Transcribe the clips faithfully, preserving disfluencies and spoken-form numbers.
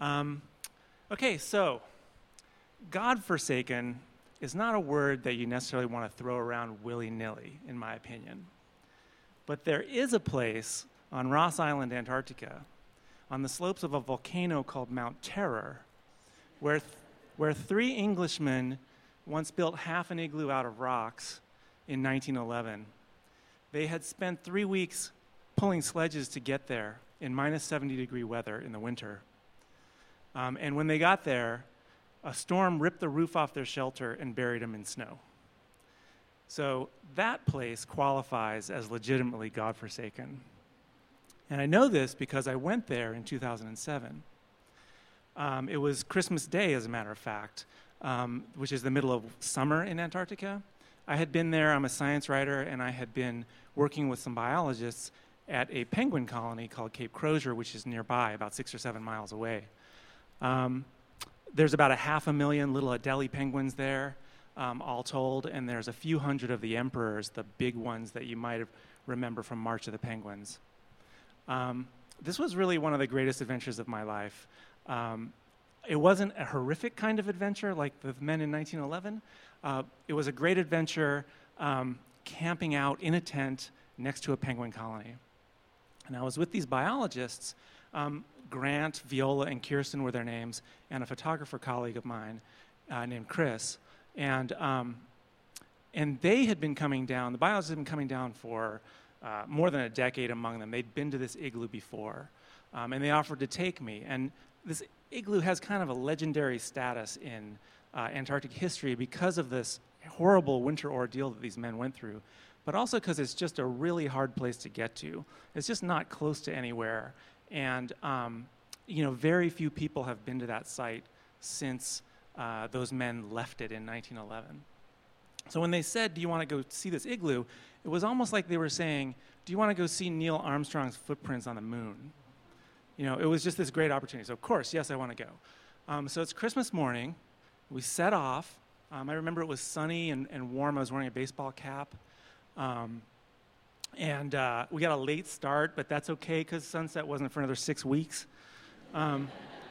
Um, okay, so God-forsaken is not a word that you necessarily want to throw around willy-nilly, in my opinion. But there is a place on Ross Island, Antarctica, on the slopes of a volcano called Mount Terror, where, th- where three Englishmen once built half an igloo out of rocks in nineteen eleven. They had spent three weeks pulling sledges to get there in minus seventy degree weather in the winter. Um, and when they got there, a storm ripped the roof off their shelter and buried them in snow. So that place qualifies as legitimately God-forsaken. And I know this because I went there in two thousand seven. Um, it was Christmas Day, as a matter of fact, um, which is the middle of summer in Antarctica. I had been there, I'm a science writer, and I had been working with some biologists at a penguin colony called Cape Crozier, which is nearby, about six or seven miles away. Um, there's about a half a million little Adelie penguins there, um, all told, and there's a few hundred of the emperors, the big ones that you might remember from March of the Penguins. Um, this was really one of the greatest adventures of my life. Um, it wasn't a horrific kind of adventure like the men in nineteen eleven. Uh, it was a great adventure um, camping out in a tent next to a penguin colony. And I was with these biologists. Um, Grant, Viola, and Kirsten were their names, and a photographer colleague of mine uh, named Chris. And um, and they had been coming down, the biologists had been coming down for uh, more than a decade among them. They'd been to this igloo before, um, and they offered to take me. And this igloo has kind of a legendary status in uh, Antarctic history because of this horrible winter ordeal that these men went through, but also because it's just a really hard place to get to. It's just not close to anywhere. And, um, you know, very few people have been to that site since uh, those men left it in nineteen eleven. So when they said, do you want to go see this igloo, it was almost like they were saying, do you want to go see Neil Armstrong's footprints on the moon? You know, it was just this great opportunity. So, of course, yes, I want to go. Um, so it's Christmas morning. We set off. Um, I remember it was sunny and, and warm. I was wearing a baseball cap. Um, And uh, we got a late start, but that's okay because sunset wasn't for another six weeks. Um,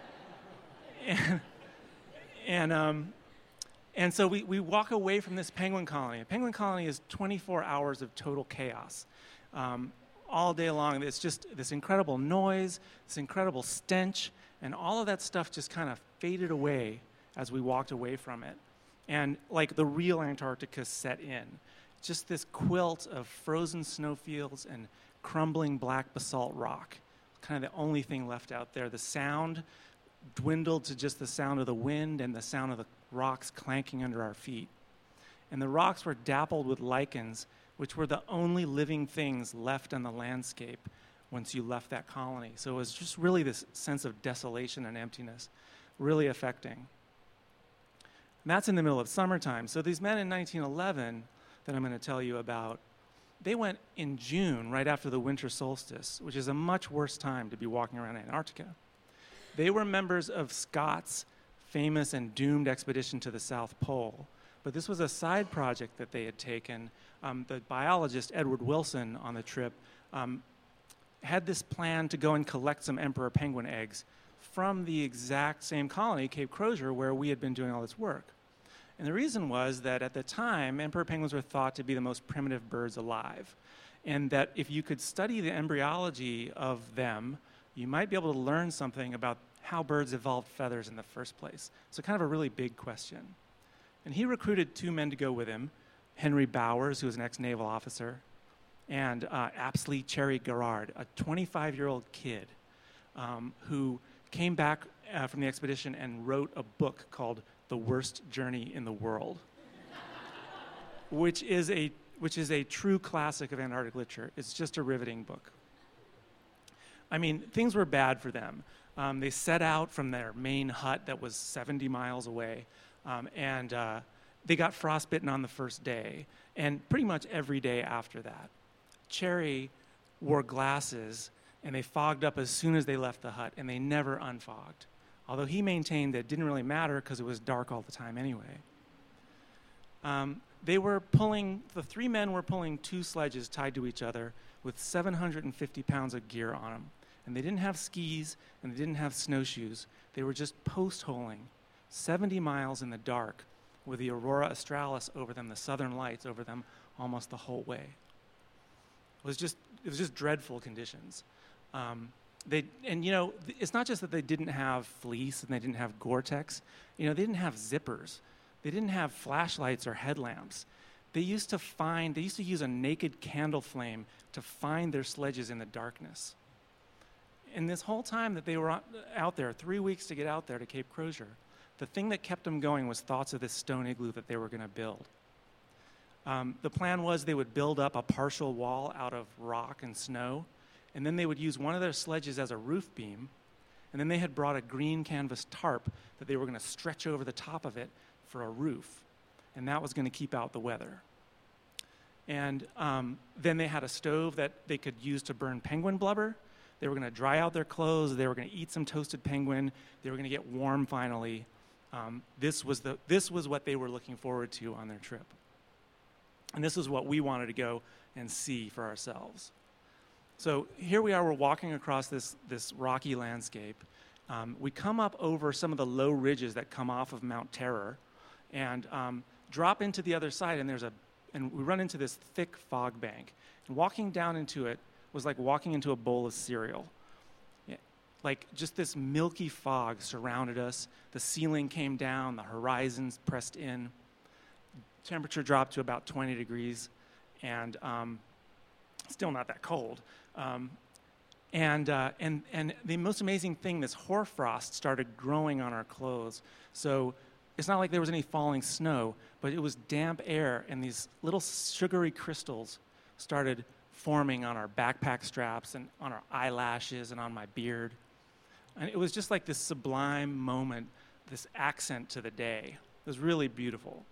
and and, um, and so we, we walk away from this penguin colony. A penguin colony is twenty-four hours of total chaos. Um, all day long, it's just this incredible noise, this incredible stench, and all of that stuff just kind of faded away as we walked away from it. And like the real Antarctica set in. Just this quilt of frozen snowfields and crumbling black basalt rock, kind of the only thing left out there. The sound dwindled to just the sound of the wind and the sound of the rocks clanking under our feet. And the rocks were dappled with lichens, which were the only living things left on the landscape once you left that colony. So it was just really this sense of desolation and emptiness, really affecting. And that's in the middle of summertime. So these men in nineteen eleven that I'm going to tell you about, they went in June, right after the winter solstice, which is a much worse time to be walking around Antarctica. They were members of Scott's famous and doomed expedition to the South Pole, but this was a side project that they had taken. Um, the biologist, Edward Wilson, on the trip, um, had this plan to go and collect some emperor penguin eggs from the exact same colony, Cape Crozier, where we had been doing all this work. And the reason was that at the time, emperor penguins were thought to be the most primitive birds alive. And that if you could study the embryology of them, you might be able to learn something about how birds evolved feathers in the first place. So kind of a really big question. And he recruited two men to go with him, Henry Bowers, who was an ex-naval officer, and uh, Apsley Cherry Garrard, a twenty-five-year-old kid um, who came back uh, from the expedition and wrote a book called The Worst Journey in the World, which is a which is a true classic of Antarctic literature. It's just a riveting book. I mean, things were bad for them. Um, they set out from their main hut that was seventy miles away, um, and uh, they got frostbitten on the first day, and pretty much every day after that. Cherry wore glasses, and they fogged up as soon as they left the hut, and they never unfogged. Although he maintained that it didn't really matter because it was dark all the time anyway. Um, they were pulling, the three men were pulling two sledges tied to each other with seven hundred fifty pounds of gear on them. And they didn't have skis, and they didn't have snowshoes. They were just post-holing seventy miles in the dark with the aurora australis over them, the southern lights over them almost the whole way. It was just, it was just dreadful conditions. Um, they, and you know, it's not just that they didn't have fleece and they didn't have Gore-Tex. You know, they didn't have zippers. They didn't have flashlights or headlamps. They used to find, they used to use a naked candle flame to find their sledges in the darkness. And this whole time that they were out there, three weeks to get out there to Cape Crozier, the thing that kept them going was thoughts of this stone igloo that they were going to build. Um, the plan was they would build up a partial wall out of rock and snow, and then they would use one of their sledges as a roof beam, and then they had brought a green canvas tarp that they were going to stretch over the top of it for a roof, and that was going to keep out the weather. And um, then they had a stove that they could use to burn penguin blubber. They were going to dry out their clothes. They were going to eat some toasted penguin. They were going to get warm finally. Um, this was the, this was what they were looking forward to on their trip. And this is what we wanted to go and see for ourselves. So here we are, we're walking across this, this rocky landscape. Um, we come up over some of the low ridges that come off of Mount Terror and um, drop into the other side, and there's a, and we run into this thick fog bank. And walking down into it was like walking into a bowl of cereal. Yeah, like just this milky fog surrounded us. The ceiling came down, the horizons pressed in. Temperature dropped to about twenty degrees, and um, still not that cold. Um, and, uh, and, and the most amazing thing, this hoarfrost started growing on our clothes. So it's not like there was any falling snow, but it was damp air, and these little sugary crystals started forming on our backpack straps and on our eyelashes and on my beard. And it was just like this sublime moment, this accent to the day. It was really beautiful.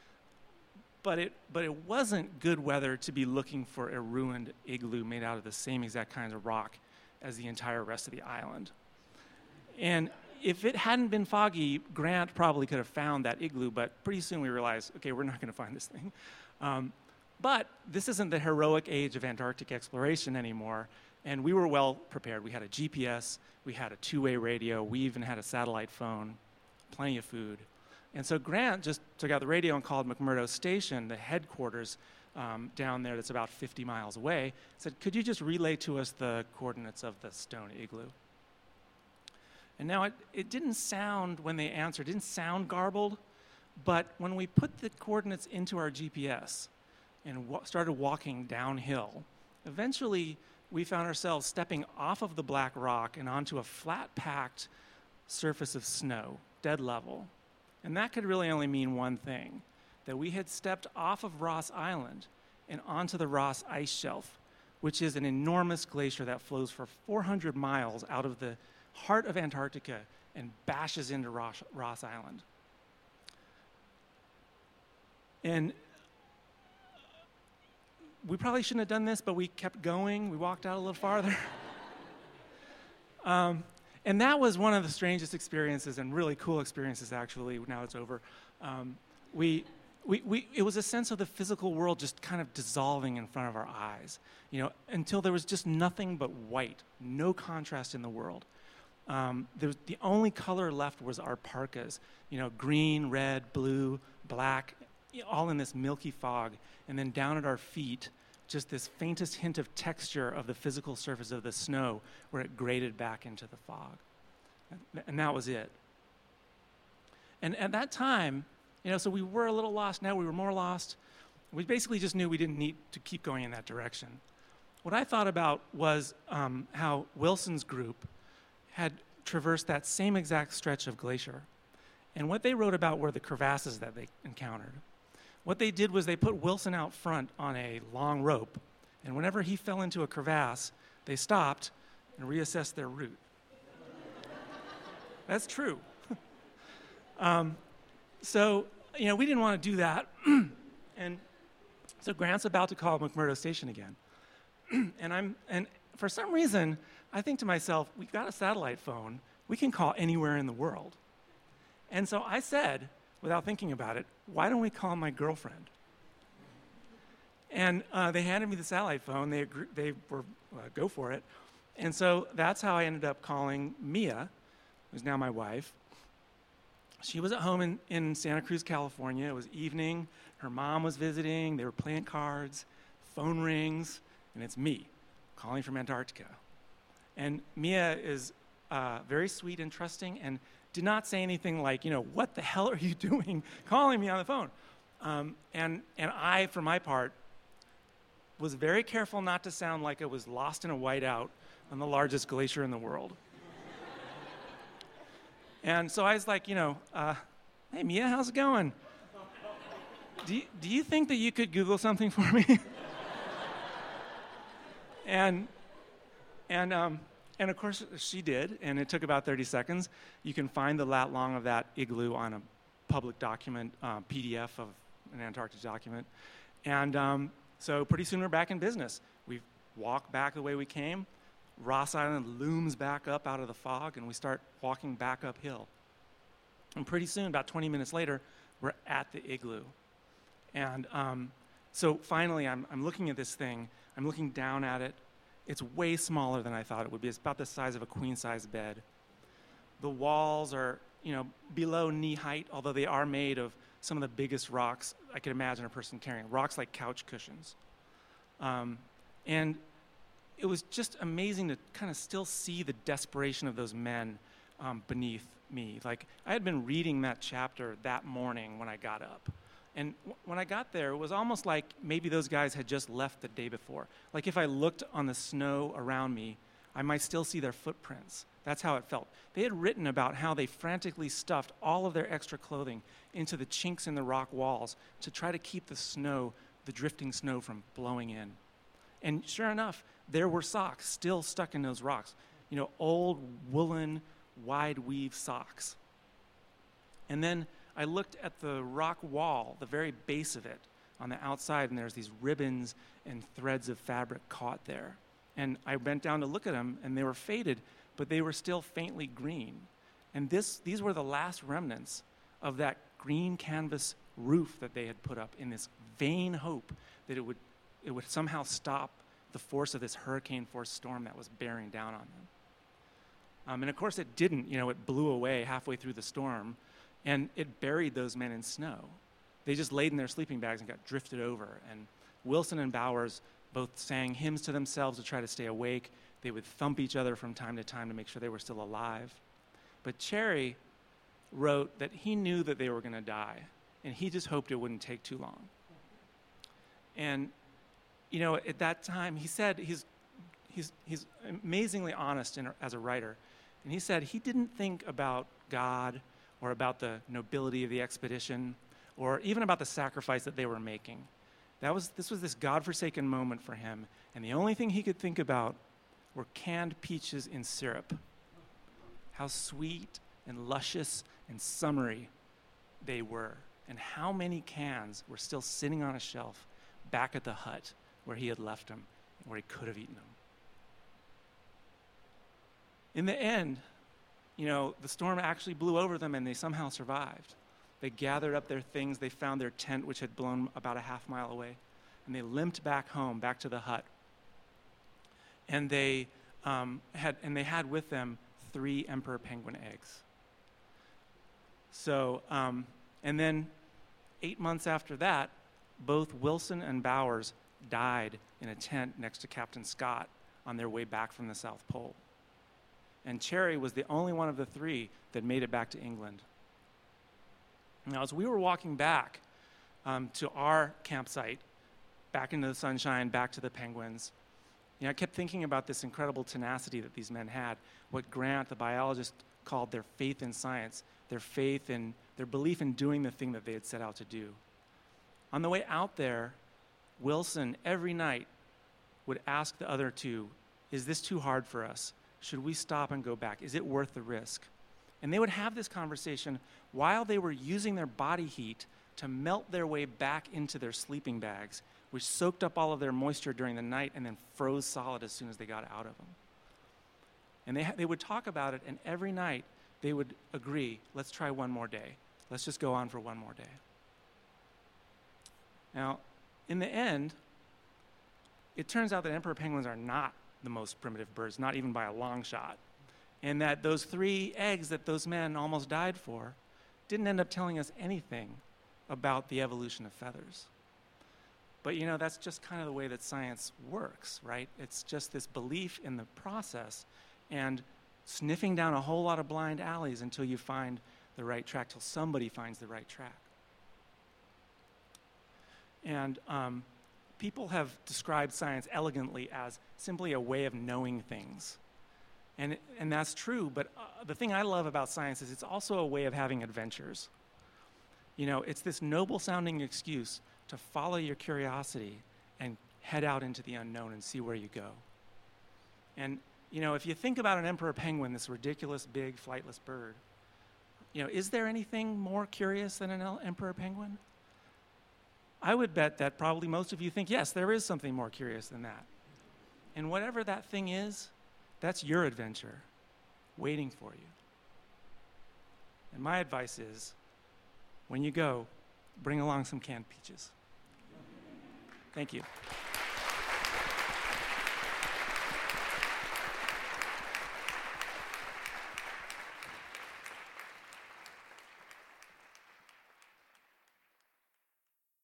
But it, but it wasn't good weather to be looking for a ruined igloo made out of the same exact kinds of rock as the entire rest of the island. And if it hadn't been foggy, Grant probably could have found that igloo, but pretty soon we realized, okay, we're not going to find this thing. Um, but this isn't the heroic age of Antarctic exploration anymore, and we were well prepared. We had a G P S, we had a two-way radio, we even had a satellite phone, plenty of food. And so Grant just took out the radio and called McMurdo Station, the headquarters um, down there that's about fifty miles away, said, could you just relay to us the coordinates of the stone igloo? And now it, it didn't sound, when they answered, it didn't sound garbled, but when we put the coordinates into our G P S and wa- started walking downhill, eventually we found ourselves stepping off of the black rock and onto a flat-packed surface of snow, dead level. And that could really only mean one thing, that we had stepped off of Ross Island and onto the Ross Ice Shelf, which is an enormous glacier that flows for four hundred miles out of the heart of Antarctica and bashes into Ross, Ross Island. And we probably shouldn't have done this, but we kept going. We walked out a little farther. um, And that was one of the strangest experiences, and really cool experiences, actually, now it's over. Um, we, we, we, it was a sense of the physical world just kind of dissolving in front of our eyes, you know, until there was just nothing but white, no contrast in the world. Um, there was, the only color left was our parkas, you know, green, red, blue, black, all in this milky fog. And then down at our feet, just this faintest hint of texture of the physical surface of the snow where it grated back into the fog. And, and that was it. And at that time, you know, so we were a little lost. Now we were more lost. We basically just knew we didn't need to keep going in that direction. What I thought about was um, how Wilson's group had traversed that same exact stretch of glacier. And what they wrote about were the crevasses that they encountered. What they did was they put Wilson out front on a long rope, and whenever he fell into a crevasse, they stopped and reassessed their route. That's true. um, so, you know, we didn't want to do that, and so Grant's about to call McMurdo Station again. and I'm, and for some reason, I think to myself, we've got a satellite phone. We can call anywhere in the world. And so I said, without thinking about it, why don't we call my girlfriend? And uh, they handed me the satellite phone. They agree, they were, uh, go for it. And so that's how I ended up calling Mia, who's now my wife. She was at home in, in Santa Cruz, California. It was evening. Her mom was visiting. They were playing cards. Phone rings, and it's me calling from Antarctica. And Mia is uh, very sweet and trusting and did not say anything like, you know, what the hell are you doing calling me on the phone? Um, and, and I, for my part, was very careful not to sound like I was lost in a whiteout on the largest glacier in the world. And so I was like, you know, uh, hey, Mia, how's it going? Do you, do you think that you could Google something for me? and and um, and of course she did, and it took about thirty seconds. You can find the lat long of that igloo on a public document, uh, P D F of an Antarctic document. And um, so pretty soon we're back in business. We walk back the way we came. Ross Island looms back up out of the fog, and we start walking back uphill. And pretty soon, about twenty minutes later, we're at the igloo. And um, so finally, I'm, I'm looking at this thing. I'm looking down at it. It's way smaller than I thought it would be. It's about the size of a queen-size bed. The walls are, you know, below knee height, although they are made of some of the biggest rocks I could imagine a person carrying, rocks like couch cushions. Um, and it was just amazing to kind of still see the desperation of those men um, beneath me. Like, I had been reading that chapter that morning when I got up. And w- when I got there, it was almost like maybe those guys had just left the day before. Like, if I looked on the snow around me, I might still see their footprints. That's how it felt. They had written about how they frantically stuffed all of their extra clothing into the chinks in the rock walls to try to keep the snow, the drifting snow, from blowing in. And sure enough, there were socks still stuck in those rocks. You know, old woolen, wide weave socks. And then I looked at the rock wall, the very base of it, on the outside, and there's these ribbons and threads of fabric caught there. And I bent down to look at them, and they were faded, but they were still faintly green. And this, these were the last remnants of that green canvas roof that they had put up in this vain hope that it would, it would somehow stop the force of this hurricane-force storm that was bearing down on them. Um, and of course it didn't. You know, it blew away halfway through the storm, and it buried those men in snow. They just laid in their sleeping bags and got drifted over. And Wilson and Bowers both sang hymns to themselves to try to stay awake. They would thump each other from time to time to make sure they were still alive. But Cherry wrote that he knew that they were going to die, and he just hoped it wouldn't take too long. And, you know, at that time, he said he's, he's, he's amazingly honest in, as a writer. And he said he didn't think about God or about the nobility of the expedition or even about the sacrifice that they were making. That was, this was this godforsaken moment for him, and the only thing he could think about were canned peaches in syrup. How sweet and luscious and summery they were, and how many cans were still sitting on a shelf back at the hut where he had left them, where he could have eaten them. In the end, you know, the storm actually blew over them, and they somehow survived. They gathered up their things. They found their tent, which had blown about a half mile away, and they limped back home, back to the hut. And they um, had, and they had with them three emperor penguin eggs. So, um, and then eight months after that, both Wilson and Bowers died in a tent next to Captain Scott on their way back from the South Pole. And Cherry was the only one of the three that made it back to England. Now, as we were walking back um, to our campsite, back into the sunshine, back to the penguins, you know, I kept thinking about this incredible tenacity that these men had, what Grant, the biologist, called their faith in science, their faith in, their belief in doing the thing that they had set out to do. On the way out there, Wilson, every night, would ask the other two, is this too hard for us? Should we stop and go back? Is it worth the risk? And they would have this conversation while they were using their body heat to melt their way back into their sleeping bags, which soaked up all of their moisture during the night and then froze solid as soon as they got out of them. And they, ha- they would talk about it, and every night they would agree, let's try one more day. Let's just go on for one more day. Now, in the end, it turns out that emperor penguins are not the most primitive birds, not even by a long shot. And that those three eggs that those men almost died for didn't end up telling us anything about the evolution of feathers. But you know, that's just kind of the way that science works, right? It's just this belief in the process and sniffing down a whole lot of blind alleys until you find the right track, till somebody finds the right track. And um, people have described science elegantly as simply a way of knowing things. And, and that's true, but uh, the thing I love about science is it's also a way of having adventures. You know, it's this noble-sounding excuse to follow your curiosity and head out into the unknown and see where you go. And, you know, if you think about an emperor penguin, this ridiculous, big, flightless bird, you know, is there anything more curious than an emperor penguin? I would bet that probably most of you think, yes, there is something more curious than that. And whatever that thing is, that's your adventure waiting for you. And my advice is, when you go, bring along some canned peaches. Thank you.